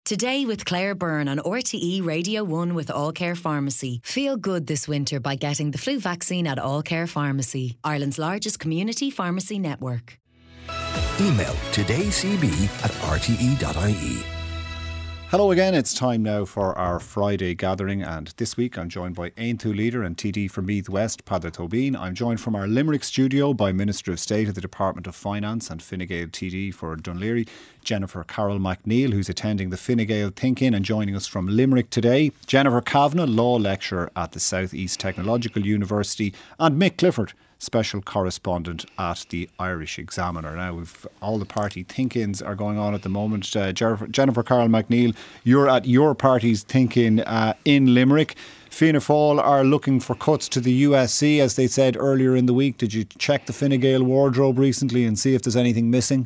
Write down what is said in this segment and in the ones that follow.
Today with Claire Byrne on RTE Radio 1 with All Care Pharmacy. Feel good this winter by getting the flu vaccine at All Care Pharmacy, Ireland's largest community pharmacy network. Email todayscb@rte.ie. Hello again, it's time now for our Friday gathering, and this week I'm joined by Aontú Leader and TD for Meath West, Peadar Tóibín. I'm joined from our Limerick studio by Minister of State of the Department of Finance and Fine Gael TD for Dún Laoghaire, Jennifer Carroll MacNeil, who's attending the Fine Gael Think-In and joining us from Limerick today, Jennifer Kavanagh, Law Lecturer at the South East Technological University, and Mick Clifford, Special Correspondent at the Irish Examiner. Now, we've all the party think-ins are going on at the moment. Jennifer Carroll MacNeil, you're at your party's think-in in Limerick. Fianna Fáil are looking for cuts to the USC, as they said earlier in the week. Did you check the Fine Gael wardrobe recently and see if there's anything missing?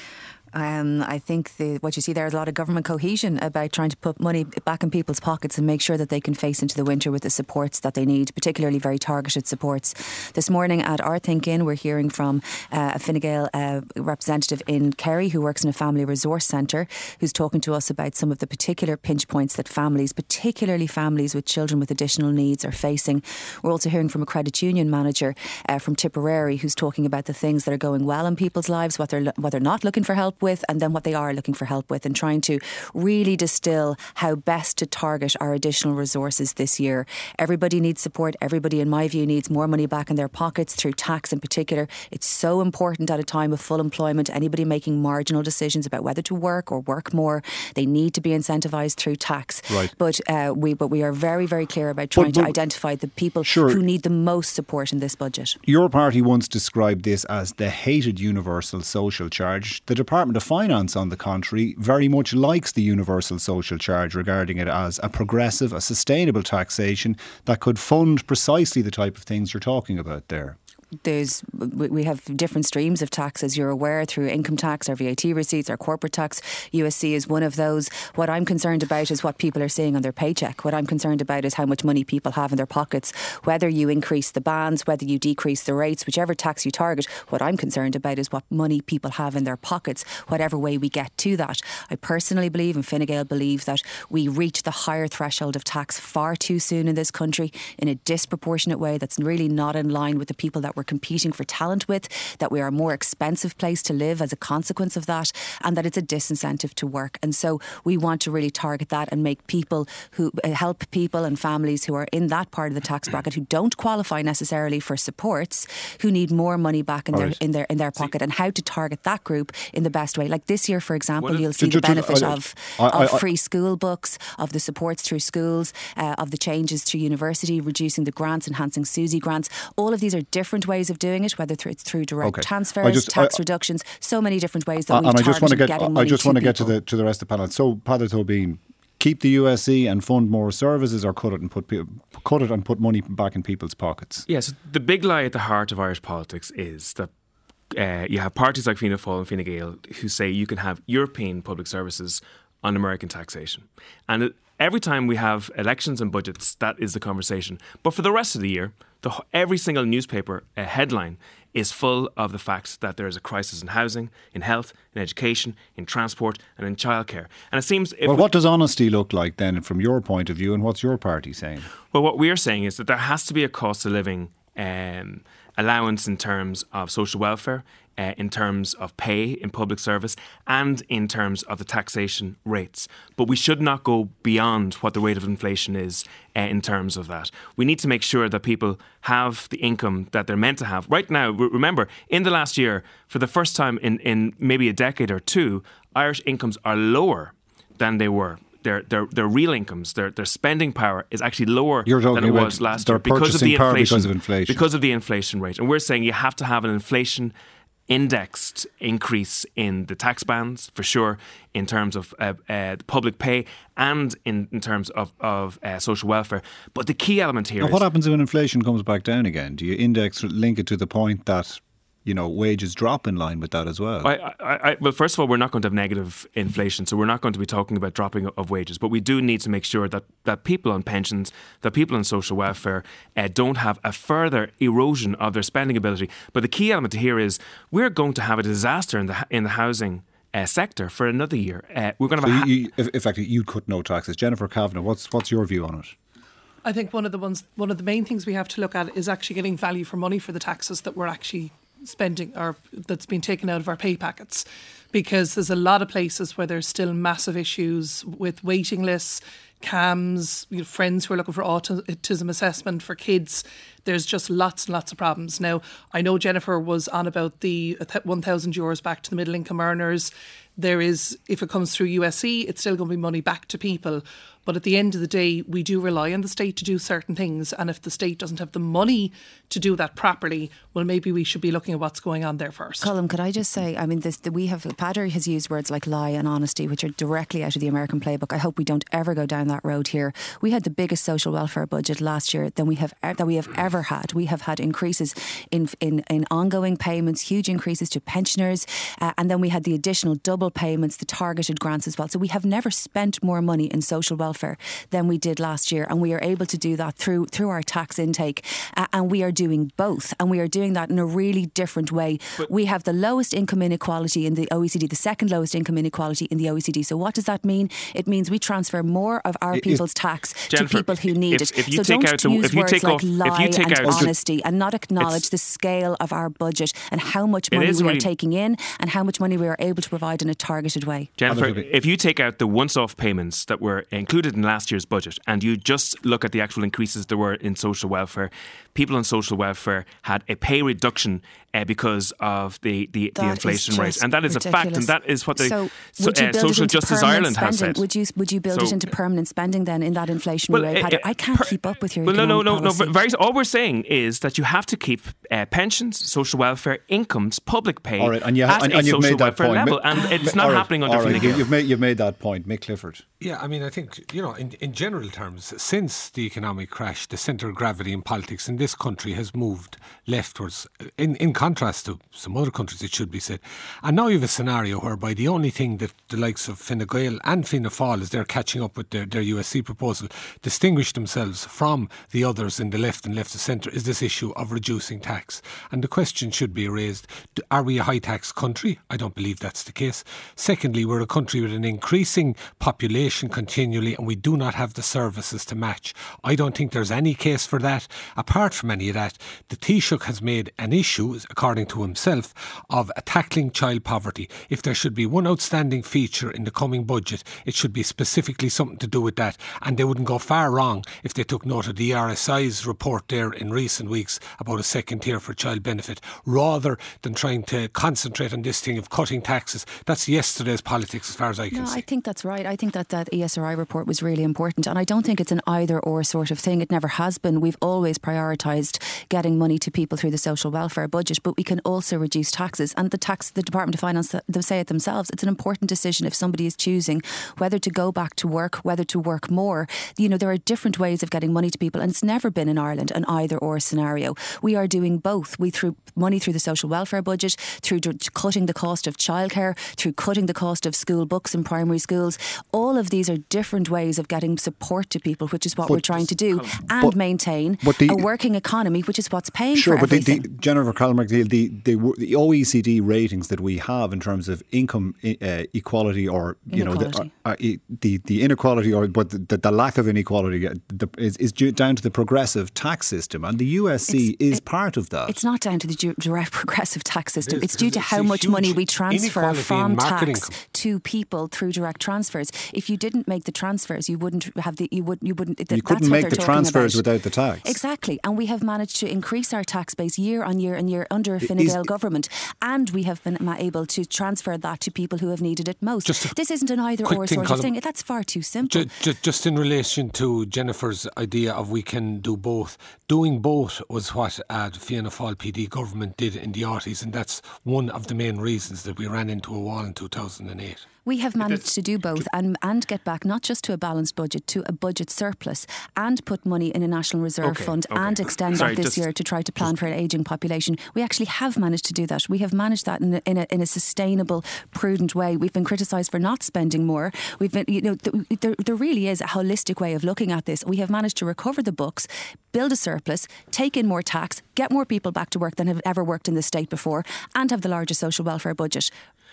I think what you see there is a lot of government cohesion about trying to put money back in people's pockets and make sure that they can face into the winter with the supports that they need, particularly very targeted supports. This morning at our Think-In, we're hearing from a Fine Gael representative in Kerry who works in a family resource centre, who's talking to us about some of the particular pinch points that families, particularly families with children with additional needs, are facing. We're also hearing from a credit union manager from Tipperary who's talking about the things that are going well in people's lives, what they're not looking for help with, and then what they are looking for help with, and trying to really distill how best to target our additional resources this year. Everybody needs support. Everybody, in my view, needs more money back in their pockets through tax in particular. It's so important at a time of full employment. Anybody making marginal decisions about whether to work or work more, they need to be incentivised through tax. Right. But we are very, very clear about trying to identify the people who need the most support in this budget. Your party once described this as the hated universal social charge. The Department of Finance, on the contrary, very much likes the universal social charge, regarding it as a progressive, a sustainable taxation that could fund precisely the type of things you're talking about there. We have different streams of tax, as you're aware, through income tax, our VAT receipts, our corporate tax. USC is one of those. What I'm concerned about is what people are seeing on their paycheck. What I'm concerned about is how much money people have in their pockets. Whether you increase the bands, whether you decrease the rates, whichever tax you target, what I'm concerned about is what money people have in their pockets, whatever way we get to that. I personally believe, and Fine Gael believe, that we reach the higher threshold of tax far too soon in this country in a disproportionate way that's really not in line with the people that we're competing for talent with, that we are a more expensive place to live as a consequence of that, and that it's a disincentive to work. And so we want to really target that and make people who help people and families who are in that part of the tax bracket who don't qualify necessarily for supports, who need more money back in their pocket, and how to target that group in the best way. Like this year, for example, you'll see the benefit of free school books, of the supports through schools, of the changes through university, reducing the grants, enhancing SUSI grants. All of these are different ways of doing it, whether it's through direct transfers, tax reductions, so many different ways that we've targeted getting money to people. I just want to get to the rest of the panel. So, Peadar Tóibín, keep the USC and fund more services, or cut it and put money back in people's pockets? Yes, the big lie at the heart of Irish politics is that you have parties like Fianna Fáil and Fine Gael who say you can have European public services on American taxation. And every time we have elections and budgets, that is the conversation. But for the rest of the year, every single newspaper headline is full of the fact that there is a crisis in housing, in health, in education, in transport and in childcare. And it seems... what does honesty look like then from your point of view, and what's your party saying? Well, what we are saying is that there has to be a cost of living allowance in terms of social welfare, in terms of pay in public service, and in terms of the taxation rates. But we should not go beyond what the rate of inflation is in terms of that. We need to make sure that people have the income that they're meant to have. Right now, remember, in the last year, for the first time in maybe a decade or two, Irish incomes are lower than they were. Their real incomes, their spending power is actually lower than it was last year because of the inflation. Because of the inflation rate. And we're saying you have to have an inflation indexed increase in the tax bands, for sure, in terms of public pay and in terms of social welfare. But the key element here is... What happens when inflation comes back down again? Do you link it to the point that you know, wages drop in line with that as well? Well, first of all, we're not going to have negative inflation, so we're not going to be talking about dropping of wages. But we do need to make sure that people on pensions, that people on social welfare don't have a further erosion of their spending ability. But the key element here is we're going to have a disaster in the housing sector for another year. We're going to have in fact, you'd cut no taxes. Jennifer Kavanagh, what's your view on it? I think one of the main things we have to look at is actually getting value for money for the taxes that we're actually spending or that's been taken out of our pay packets, because there's a lot of places where there's still massive issues with waiting lists, CAMS, friends who are looking for autism assessment for kids. There's just lots and lots of problems. Now, I know Jennifer was on about the €1,000 back to the middle income earners. There is, if it comes through USC, it's still going to be money back to people. But at the end of the day, we do rely on the state to do certain things. And if the state doesn't have the money to do that properly, well, maybe we should be looking at what's going on there first. Colm, could I just say, I mean, Padraig has used words like lie and honesty, which are directly out of the American playbook. I hope we don't ever go down that road here. We had the biggest social welfare budget last year that we have ever had. We have had increases in ongoing payments, huge increases to pensioners, and then we had the additional double payments, the targeted grants as well. So we have never spent more money in social welfare than we did last year, and we are able to do that through our tax intake, and we are doing both, and we are doing that in a really different way. But we have the lowest income inequality in the OECD, the second lowest income inequality in the OECD. So what does that mean? It means we transfer more of our people's tax Jennifer, to people who need it. So don't use words like lie and honesty and not acknowledge the scale of our budget and how much money we are taking in and how much money we are able to provide in a targeted way. Jennifer, if you take out the once-off payments that were included in last year's budget and you just look at the actual increases there were in social welfare, people on social welfare had a pay reduction because of the inflation rate, and that is ridiculous. A fact, and that is what the Social Justice Ireland has said. Would you build it into permanent spending then in that inflationary rate? I can't keep up with your economic policy. All we're saying is that you have to keep pensions, social welfare, incomes, public pay at a social welfare level, and it's not happening under Fine Gael. You've made that point, Mick Clifford. Yeah, I mean, I think, in general terms, since the economic crash, the centre of gravity in politics in this country has moved leftwards, in contrast to some other countries, it should be said. And now you have a scenario whereby the only thing that the likes of Fine Gael and Fianna Fáil, as they're catching up with their USC proposal, distinguish themselves from the others in the left and left of centre, is this issue of reducing tax. And the question should be raised, are we a high tax country? I don't believe that's the case. Secondly, we're a country with an increasing population continually, and we do not have the services to match. I don't think there's any case for that. Apart from any of that, the Taoiseach has made an issue, according to himself, of tackling child poverty. If there should be one outstanding feature in the coming budget, it should be specifically something to do with that. And they wouldn't go far wrong if they took note of the RSI's report there in recent weeks about a second tier for child benefit, rather than trying to concentrate on this thing of cutting taxes. That's yesterday's politics as far as I can see. I think that's right. I think that ESRI report was really important, and I don't think it's an either or sort of thing. It never has been. We've always prioritised getting money to people through the social welfare budget, but we can also reduce taxes. And the Department of Finance, they say it themselves, it's an important decision if somebody is choosing whether to go back to work, whether to work more. There are different ways of getting money to people, and it's never been in Ireland an either or scenario. We are doing both. We threw money through the social welfare budget, through cutting the cost of childcare, through cutting the cost of school books in primary schools. All of these are different ways of getting support to people, which is what we're trying to do, and maintain a working economy, which is what's paying for everything. Jennifer Callan-McNeill, the OECD ratings that we have in terms of income equality, or the inequality, but the lack of inequality is due down to the progressive tax system, and the USC is part of that. It's not down to the direct progressive tax system. It's due to how much money we transfer from tax to people through direct transfers. If you didn't make the transfers, you wouldn't have you couldn't make the transfers without the tax. Exactly, and we have managed to increase our tax base year on year and year under a Fine Gael government, and we have been able to transfer that to people who have needed it most. This isn't an either or sort of thing. That's far too simple. Just in relation to Jennifer's idea of we can do both, doing both was what the Fianna Fáil PD government did in the 80s, and that's one of the main reasons that we ran into a wall in 2008. We have managed to do both and get back not just to a balanced budget, to a budget surplus, and put money in a National Reserve Fund and extend that this year to try to plan for an ageing population. We actually have managed to do that. We have managed that in a sustainable, prudent way. We've been criticised for not spending more. We've been, there really is a holistic way of looking at this. We have managed to recover the books, build a surplus, take in more tax, get more people back to work than have ever worked in the state before, and have the largest social welfare budget.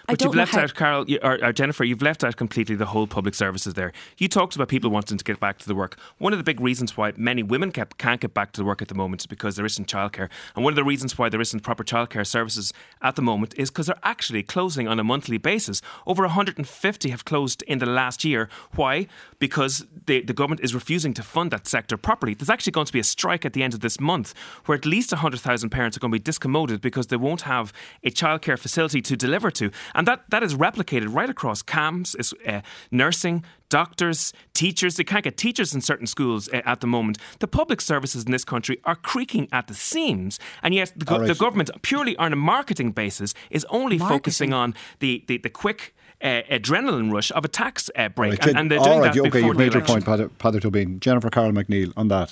But you've left out, Carol, or Jennifer, you've left out completely the whole public services there. You talked about people wanting to get back to the work. One of the big reasons why many women can't get back to the work at the moment is because there isn't childcare. And one of the reasons why there isn't proper childcare services at the moment is because they're actually closing on a monthly basis. Over 150 have closed in the last year. Why? Because the government is refusing to fund that sector properly. There's actually going to be a strike at the end of this month where at least 100,000 parents are going to be discommoded because they won't have a childcare facility to deliver to. And that is replicated right across CAMHS, nursing, doctors, teachers. They can't get teachers in certain schools at the moment. The public services in this country are creaking at the seams, and yet the government, purely on a marketing basis, is only focusing on the quick adrenaline rush of a tax break. Right. And they're doing that before you've made the your point, Peadar Tóibín. Jennifer Carroll McNeill, on that.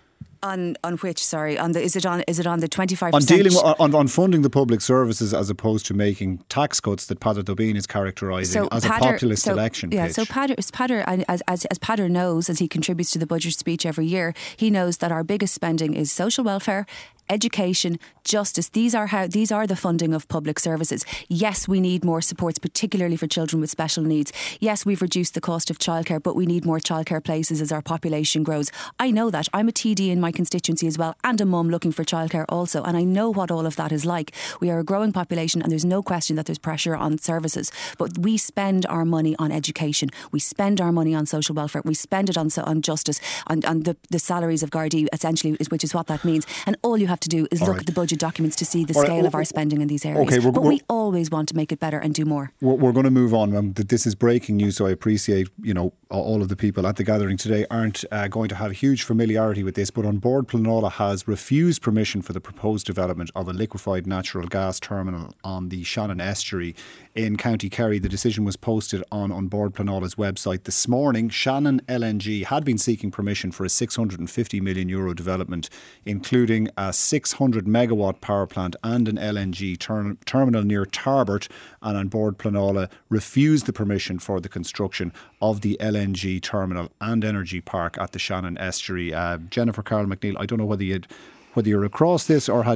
On which, sorry, is it on the 25%? On dealing on funding the public services as opposed to making tax cuts that Peadar Tóibín is characterising as a populist election pitch. So Peadar, as Peadar knows, as he contributes to the budget speech every year, he knows that our biggest spending is social welfare, education, justice. These are the funding of public services. Yes, we need more supports, particularly for children with special needs. Yes, we've reduced the cost of childcare, but we need more childcare places as our population grows. I know that. I'm a TD in my constituency as well, and a mum looking for childcare also, and I know what all of that is like. We are a growing population, and there's no question that there's pressure on services, but we spend our money on education, we spend our money on social welfare, we spend it on justice, on the salaries of Gardaí, essentially, which is what that means. And all you have to do is look at the budget documents to see the scale of our spending in these areas. Okay, but we always want to make it better and do more. We're going to move on. This is breaking news, so I appreciate, all of the people at the gathering today aren't going to have huge familiarity with this, but An Bord Pleanála has refused permission for the proposed development of a liquefied natural gas terminal on the Shannon Estuary in County Kerry. The decision was posted on An Bord Pleanála's website this morning. Shannon LNG had been seeking permission for a €650 million development, including a 600 megawatt power plant and an LNG terminal near Tarbert, and An Bord Pleanála refused the permission for the construction of the LNG terminal and energy park at the Shannon Estuary. Jennifer Carroll McNeill, I don't know whether you're across this or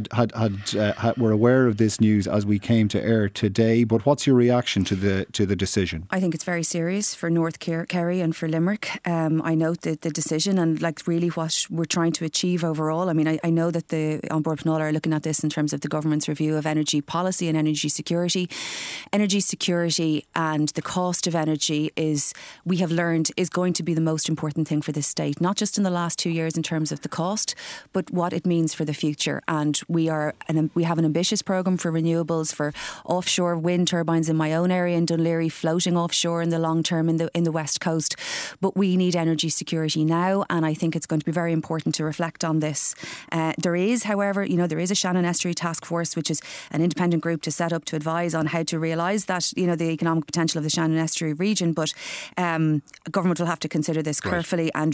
were aware of this news as we came to air today, but what's your reaction to the decision? I think it's very serious for North Kerry and for Limerick. I note the decision and really what we're trying to achieve overall. I mean, I know that the An Bord Pleanála are looking at this in terms of the government's review of energy policy and energy security. Energy security and the cost of energy we have learned is going to be the most important thing for this state, not just in the last 2 years in terms of the cost, but what it means for the future. And we have an ambitious programme for renewables, for offshore wind turbines in my own area in Dunleary, floating offshore in the long term in the West Coast. But we need energy security now, and I think it's going to be very important to reflect on this. There is, however, there is a Shannon Estuary Task Force, which is an independent group to set up to advise on how to realise that, the economic potential of the Shannon Estuary region. But government will have to consider this carefully, and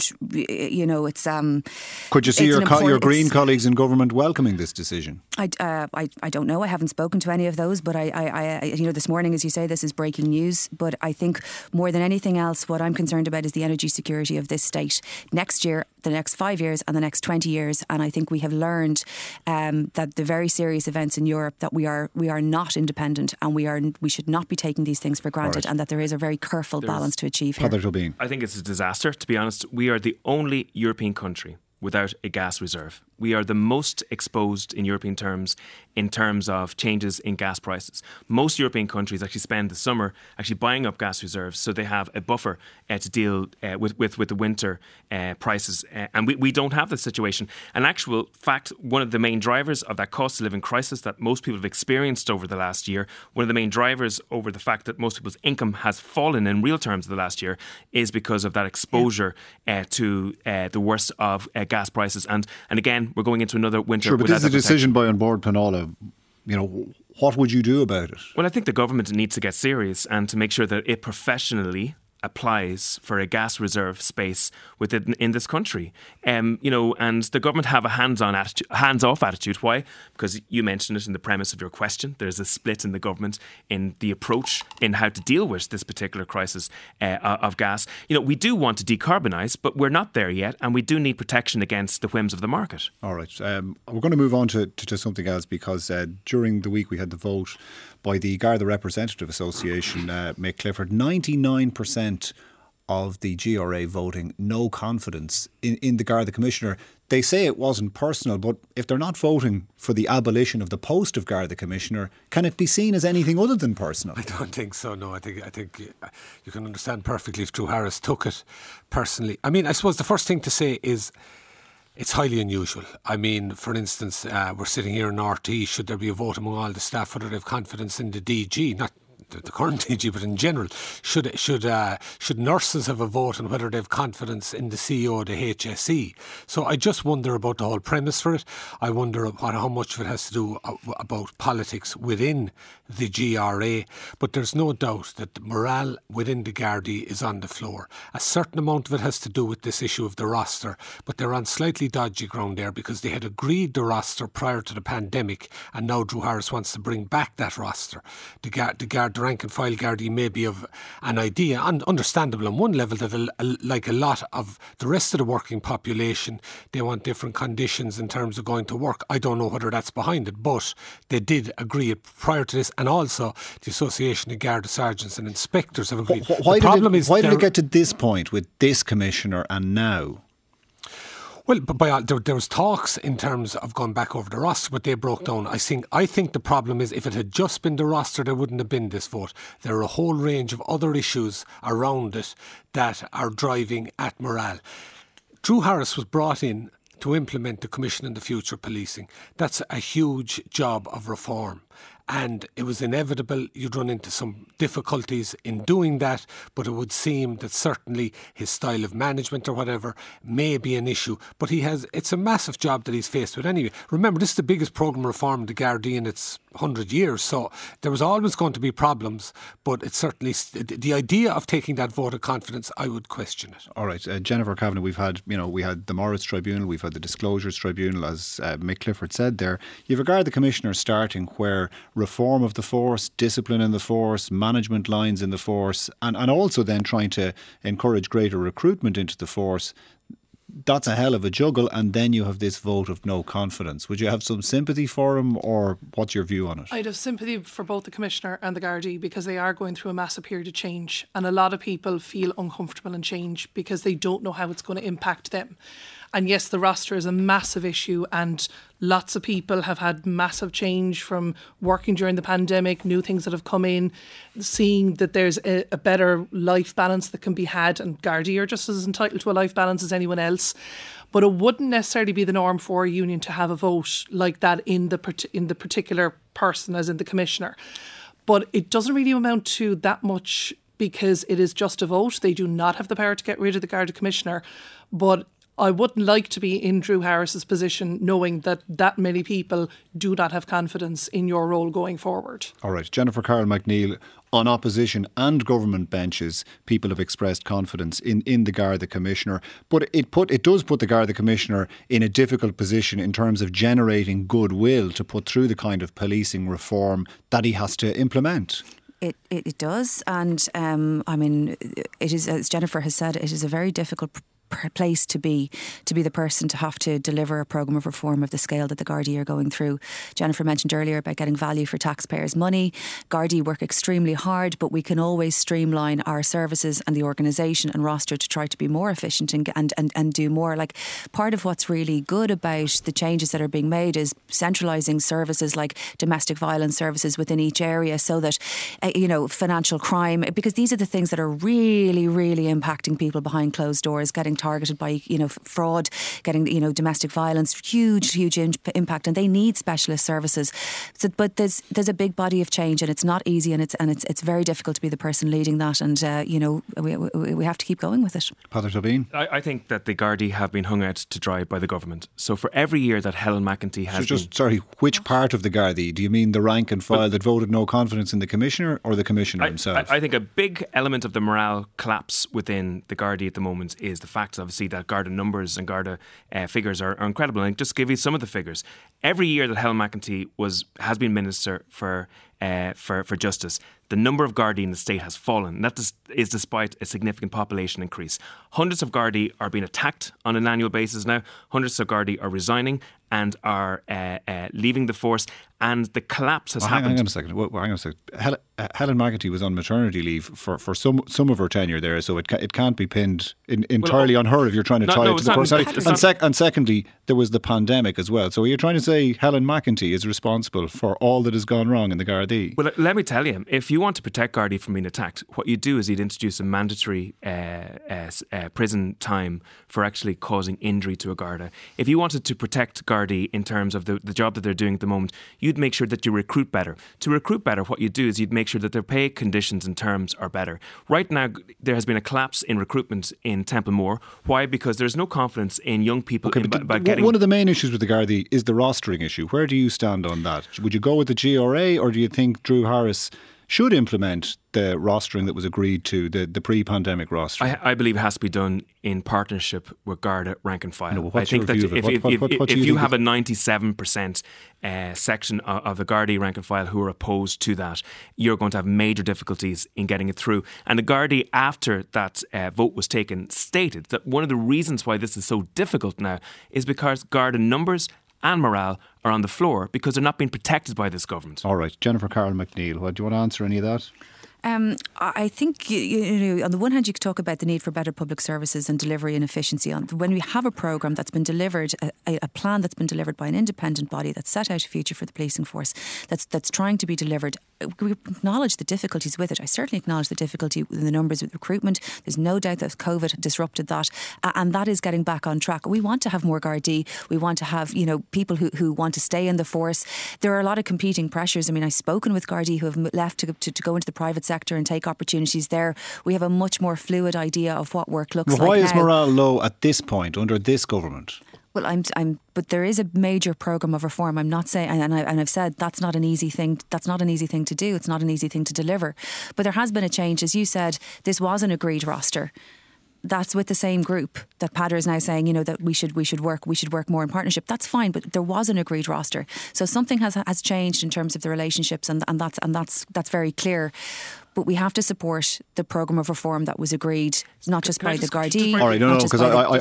it's. Could you see your Green colleagues in government welcoming this decision? I don't know. I haven't spoken to any of those, but I this morning, as you say, this is breaking news. But I think more than anything else, what I'm concerned about is the energy security of this state next year, the next 5 years, and the next 20 years. And I think we have learned that the very serious events in Europe, that we are not independent, and we should not be taking these things for granted, and that there is a very careful balance to achieve here. I think it's a disaster, to be honest. We are the only European country without a gas reserve. We are the most exposed in European terms in terms of changes in gas prices. Most European countries actually spend the summer actually buying up gas reserves, so they have a buffer to deal with the winter prices. And we don't have this situation. In actual fact, one of the main drivers of that cost of living crisis that most people have experienced over the last year, one of the main drivers over the fact that most people's income has fallen in real terms the last year, is because of that exposure to the worst of gas prices. And again, we're going into another winter. Sure, but this is a decision by An Bord Pleanála. What would you do about it? Well, I think the government needs to get serious and to make sure that it professionally applies for a gas reserve space within in this country. And the government have a hands-off attitude. Why? Because you mentioned it in the premise of your question. There's a split in the government in the approach in how to deal with this particular crisis of gas. We do want to decarbonise, but we're not there yet, and we do need protection against the whims of the market. All right. We're going to move on to something else, because during the week we had the vote by the Garda Representative Association, Mick Clifford, 99% of the GRA voting no confidence in the Garda Commissioner. They say it wasn't personal, but if they're not voting for the abolition of the post of Garda Commissioner, can it be seen as anything other than personal? I don't think so, no. I think you can understand perfectly if Drew Harris took it personally. I mean, I suppose the first thing to say is it's highly unusual. I mean, for instance, we're sitting here in RT. Should there be a vote among all the staff whether they have confidence in the DG? Not the current DG, but in general, should nurses have a vote on whether they have confidence in the CEO of the HSE? So I just wonder about the whole premise for it. I wonder how much of it has to do about politics within the GRA. But there's no doubt that the morale within the Gardaí is on the floor. A certain amount of it has to do with this issue of the roster, but they're on slightly dodgy ground there because they had agreed the roster prior to the pandemic, and now Drew Harris wants to bring back that roster. The rank and file Gardaí may be of an idea, and understandable on one level, that like a lot of the rest of the working population, they want different conditions in terms of going to work. I don't know whether that's behind it, but they did agree it prior to this, and also the Association of Garda Sergeants and Inspectors have agreed. Why did it get to this point with this Commissioner and now? Well, there was talks in terms of going back over the roster, but they broke down. I think the problem is if it had just been the roster, there wouldn't have been this vote. There are a whole range of other issues around it that are driving at morale. Drew Harris was brought in to implement the Commission on the Future Policing. That's a huge job of reform. And it was inevitable you'd run into some difficulties in doing that, but it would seem that certainly his style of management or whatever may be an issue. But it's a massive job that he's faced with anyway. Remember, this is the biggest programme reform in the Gardaí in its 100 years, so there was always going to be problems, but it's certainly the idea of taking that vote of confidence, I would question it. All right, Jennifer Kavanagh, we had the Moritz Tribunal, we've had the Disclosures Tribunal, as Mick Clifford said there. You've a Garda Commissioner starting where reform of the force, discipline in the force, management lines in the force, and also then trying to encourage greater recruitment into the force. That's a hell of a juggle, and then you have this vote of no confidence. Would you have some sympathy for him, or what's your view on it? I'd have sympathy for both the Commissioner and the Gardaí because they are going through a massive period of change, and a lot of people feel uncomfortable in change because they don't know how it's going to impact them. And yes, the roster is a massive issue, and lots of people have had massive change from working during the pandemic, new things that have come in, seeing that there's a better life balance that can be had, and Gardaí are just as entitled to a life balance as anyone else. But it wouldn't necessarily be the norm for a union to have a vote like that in the particular person, as in the Commissioner. But it doesn't really amount to that much because it is just a vote. They do not have the power to get rid of the Garda Commissioner. But I wouldn't like to be in Drew Harris's position knowing that many people do not have confidence in your role going forward. All right, Jennifer Carroll MacNeill, on opposition and government benches, people have expressed confidence in the Garda Commissioner, but it does put the Garda Commissioner in a difficult position in terms of generating goodwill to put through the kind of policing reform that he has to implement. It does, and I mean, it is, as Jennifer has said, it is a very difficult place to be the person to have to deliver a programme of reform of the scale that the Gardaí are going through. Jennifer mentioned earlier about getting value for taxpayers' money. Gardaí work extremely hard, but we can always streamline our services and the organisation and roster to try to be more efficient and do more. Like, part of what's really good about the changes that are being made is centralising services like domestic violence services within each area, so that financial crime, because these are the things that are really, really impacting people behind closed doors, getting targeted by fraud, getting domestic violence, huge impact, and they need specialist services. So, but there's a big body of change, and it's not easy, and it's very difficult to be the person leading that, and we have to keep going with it. Peadar Tóibín? I think that the Gardaí have been hung out to dry by the government. So for every year that Helen McEntee has which part of the Gardaí? Do you mean the rank and file that voted no confidence in the Commissioner, or the Commissioner himself? I think a big element of the morale collapse within the Gardaí at the moment is the fact, obviously, that Garda numbers and Garda figures are incredible. And just give you some of the figures. Every year that Helen McEntee has been Minister for Justice, the number of Gardaí in the state has fallen. And that is despite a significant population increase. Hundreds of Gardaí are being attacked on an annual basis now. Hundreds of Gardaí are resigning and are leaving the force. and the collapse has Hang happened. on a second. Hang on a second. Helen McEntee was on maternity leave for some of her tenure there, so it can't be pinned entirely on her if you're trying to tie it to the person. And secondly, there was the pandemic as well. So you're trying to say Helen McEntee is responsible for all that has gone wrong in the Gardaí? Well, let me tell you, if you want to protect Gardaí from being attacked, what you do is you'd introduce a mandatory prison time for actually causing injury to a Garda. If you wanted to protect Gardaí in terms of the job that they're doing at the moment, you'd make sure that you recruit better. To recruit better, what you do is you'd make sure that their pay conditions and terms are better. Right now, there has been a collapse in recruitment in Templemore. Why? Because there's no confidence in young people about getting... One of the main issues with the Gardaí is the rostering issue. Where do you stand on that? Would you go with the GRA, or do you think Drew Harris should implement the rostering that was agreed to, the pre-pandemic rostering? I believe it has to be done in partnership with Garda rank and file. No, I think that if you have a 97% section of the Gardaí rank and file who are opposed to that, you're going to have major difficulties in getting it through. And the Gardaí, after that vote was taken, stated that one of the reasons why this is so difficult now is because Garda numbers and morale are on the floor because they're not being protected by this government. All right, Jennifer Carroll McNeil, do you want to answer any of that? I think, you know, on the one hand, you could talk about the need for better public services and delivery and efficiency. When we have a programme that's been delivered, a plan that's been delivered by an independent body that's set out a future for the policing force, that's trying to be delivered, we acknowledge the difficulties with it. I certainly acknowledge the difficulty with the numbers with recruitment. There's no doubt that COVID disrupted that, and that is getting back on track. We want to have more Gardaí. We want to have, you know, people who want to stay in the force. There are a lot of competing pressures. I mean, I've spoken with Gardaí who have left to go into the private sector and take opportunities there. We have a much more fluid idea of what work looks like. Why is morale low at this point under this government? Well, but there is a major programme of reform. I'm not saying, and I've said that's not an easy thing. That's not an easy thing to do. It's not an easy thing to deliver. But there has been a change, as you said. This was an agreed roster. That's with the same group that Padder is now saying, you know, that we should work more in partnership. That's fine, but there was an agreed roster. So something has changed in terms of the relationships, and that's very clear. But we have to support the programme of reform that was agreed, not just by the Gardaí. All right, no, because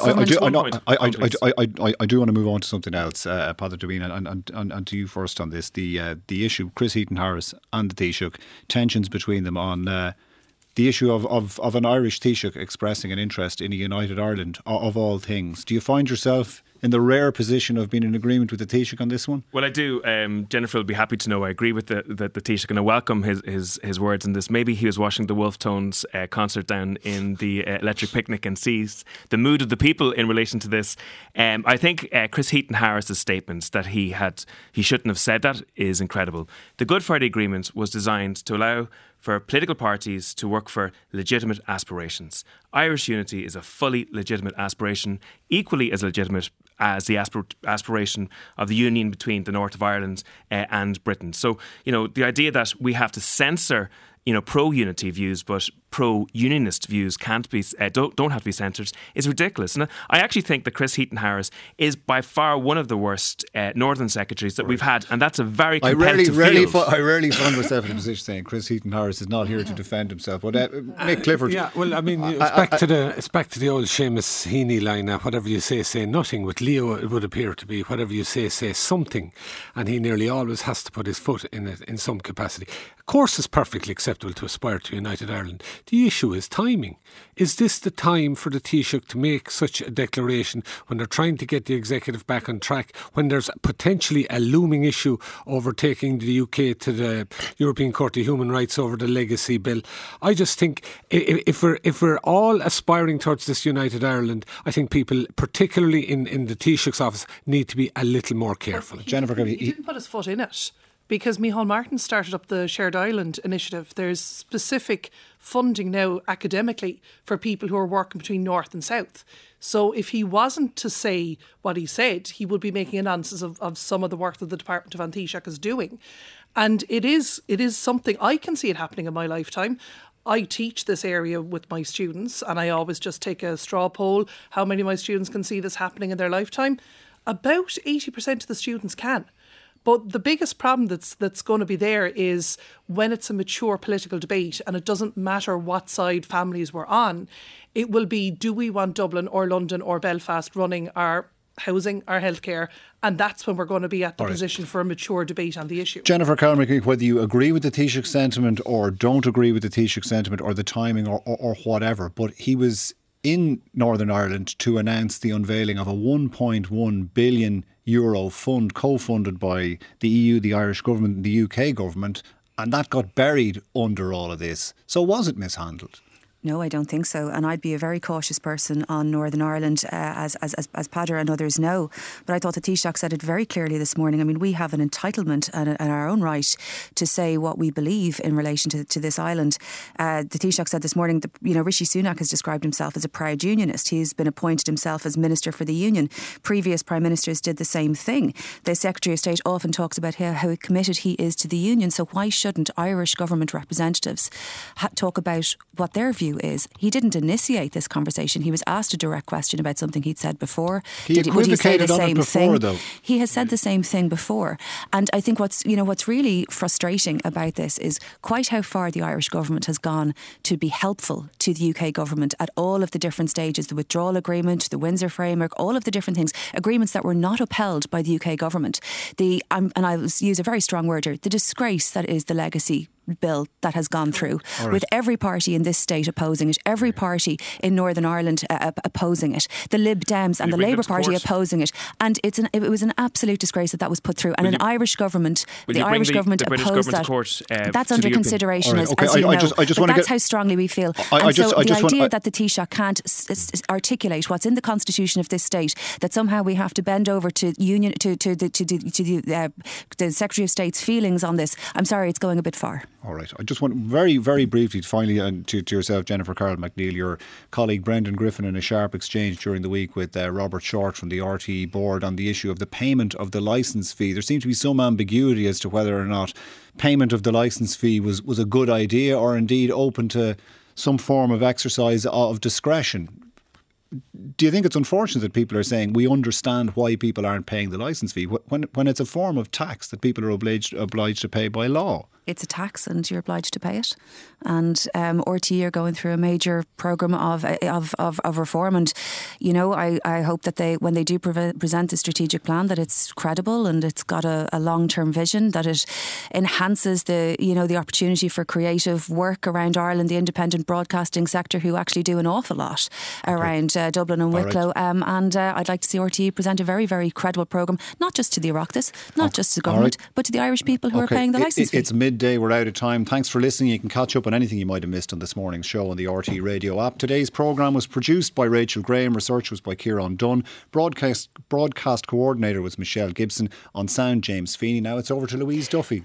I do want to move on to something else, Padder Tóibín, and to you first on this. The issue, Chris Heaton-Harris and the Taoiseach, tensions between them on the issue of an Irish Taoiseach expressing an interest in a united Ireland, of all things. Do you find yourself in the rare position of being in agreement with the Taoiseach on this one? Well, I do. Jennifer will be happy to know I agree with the Taoiseach, and I welcome his words in this. Maybe he was watching the Wolf Tones concert down in the Electric Picnic and sees the mood of the people in relation to this. I think Chris Heaton-Harris's statements that he shouldn't have said that is incredible. The Good Friday Agreement was designed to allow for political parties to work for legitimate aspirations. Irish unity is a fully legitimate aspiration, equally as legitimate as the aspiration of the union between the north of Ireland and Britain. So, you know, the idea that we have to censor, you know, pro-unity views, but pro-unionist views don't have to be censored is ridiculous. And I actually think that Chris Heaton-Harris is by far one of the worst Northern secretaries that we've had, and that's a very competitive field. I rarely find myself in a position saying Chris Heaton-Harris is not here to defend himself. But Mick Clifford. Yeah, well, I mean, it's back to the old Seamus Heaney line. Whatever you say nothing. With Leo, it would appear to be whatever you say something, and he nearly always has to put his foot in it in some capacity. Of course, it's perfectly acceptable to aspire to United Ireland. The issue is timing. Is this the time for the Taoiseach to make such a declaration when they're trying to get the executive back on track, when there's potentially a looming issue overtaking the UK to the European Court of Human Rights over the legacy bill? I just think if we're all aspiring towards this United Ireland, I think people, particularly in the Taoiseach's office, need to be a little more careful. Jennifer, he didn't put his foot in it, because Micheál Martin started up the Shared Island initiative. There's specific funding now academically for people who are working between North and South. So if he wasn't to say what he said, he would be making an analysis of some of the work that the Department of An Taoiseach is doing. And it is something, I can see it happening in my lifetime. I teach this area with my students, and I always just take a straw poll. How many of my students can see this happening in their lifetime? About 80% of the students can. But the biggest problem that's going to be there is when it's a mature political debate, and it doesn't matter what side families were on, it will be, do we want Dublin or London or Belfast running our housing, our healthcare, and that's when we're going to be at the position for a mature debate on the issue. Jennifer Carroll-McNeill, whether you agree with the Taoiseach sentiment or don't agree with the Taoiseach sentiment or the timing or whatever, but he was in Northern Ireland to announce the unveiling of a €1.1 billion fund co-funded by the EU, the Irish government and the UK government, and that got buried under all of this. So was it mishandled? No, I don't think so. And I'd be a very cautious person on Northern Ireland, as Peadar and others know. But I thought the Taoiseach said it very clearly this morning. I mean, we have an entitlement and our own right to say what we believe in relation to this island. The Taoiseach said this morning that, Rishi Sunak has described himself as a proud unionist. He's been appointed himself as Minister for the Union. Previous Prime Ministers did the same thing. The Secretary of State often talks about how committed he is to the Union. So why shouldn't Irish government representatives talk about what their view is? He didn't initiate this conversation. He was asked a direct question about something he'd said before. Would he say the same thing? Though. He has said the same thing before. And I think what's really frustrating about this is quite how far the Irish government has gone to be helpful to the UK government at all of the different stages, the withdrawal agreement, the Windsor framework, all of the different things, agreements that were not upheld by the UK government. And I will use a very strong word here, the disgrace that is the legacy bill that has gone through, with every party in this state opposing it, every party in Northern Ireland opposing it, the Lib Dems and the Labour Party opposing it, and it was an absolute disgrace that was put through. And the Irish government opposed that. That's under consideration, as you know. That's how strongly we feel. The idea that the Taoiseach can't articulate what's in the constitution of this state, that somehow we have to bend over to the Secretary of State's feelings on this, I'm sorry, it's going a bit far. All right. I just want very, very briefly, finally, to yourself, Jennifer Carroll-McNeill, your colleague Brendan Griffin, in a sharp exchange during the week with Robert Short from the RTE board on the issue of the payment of the licence fee. There seemed to be some ambiguity as to whether or not payment of the licence fee was a good idea or indeed open to some form of exercise of discretion. Do you think it's unfortunate that people are saying we understand why people aren't paying the licence fee when it's a form of tax that people are obliged to pay by law? It's a tax and you're obliged to pay it. And RTE are going through a major programme of reform. And, I hope that when they do present the strategic plan, that it's credible and it's got a long-term vision, that it enhances the opportunity for creative work around Ireland, the independent broadcasting sector, who actually do an awful lot around Dublin and Wicklow. Right. And I'd like to see RTE present a very, very credible programme, not just to the Oireachtas, not just to the government, but to the Irish people who are paying the licence fee. It's midday, we're out of time. Thanks for listening. You can catch up on anything you might have missed on this morning's show on the RTE Radio app. Today's programme was produced by Rachel Graham, research was by Kieran Dunn, broadcast coordinator was Michelle Gibson, on sound James Feeney. Now it's over to Louise Duffy.